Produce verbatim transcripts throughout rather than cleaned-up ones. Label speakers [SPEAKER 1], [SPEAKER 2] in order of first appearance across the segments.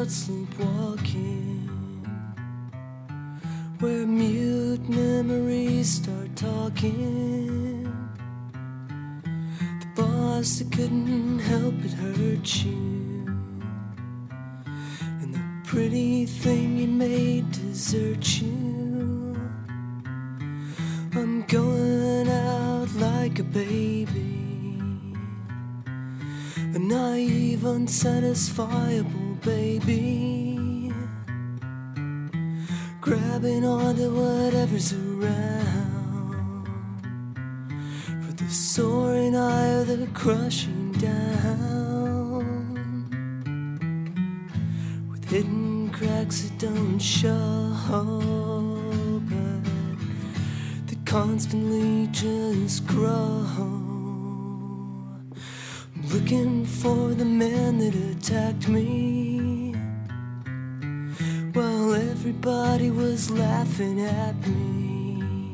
[SPEAKER 1] out sleepwalking, where mute memories start talking. The boss that couldn't help but hurt you, and the pretty thing you made desert you. I'm going out like a baby, a naive, unsatisfiable baby, grabbing onto whatever's around, for the soaring eye of the crushing down, with hidden cracks that don't show, but that constantly just grow. Looking for the man that attacked me, while everybody was laughing at me.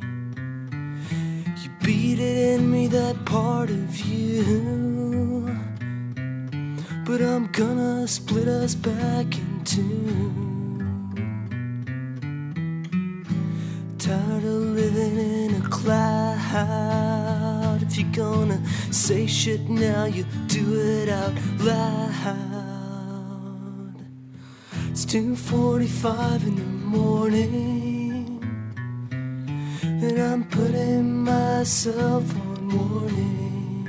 [SPEAKER 1] You beat it in me, that part of you, but I'm gonna split us back in two. Tired of living in a cloud. If you're gonna say shit now, you do it out loud. It's two forty-five in the morning, and I'm putting myself on warning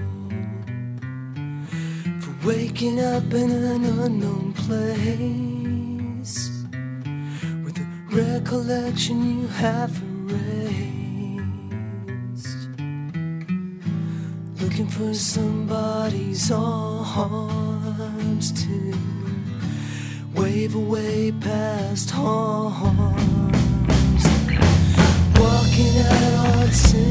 [SPEAKER 1] for waking up in an unknown place, with the recollection you have erased. Looking for somebody's arms to wave away past harms. Walking out on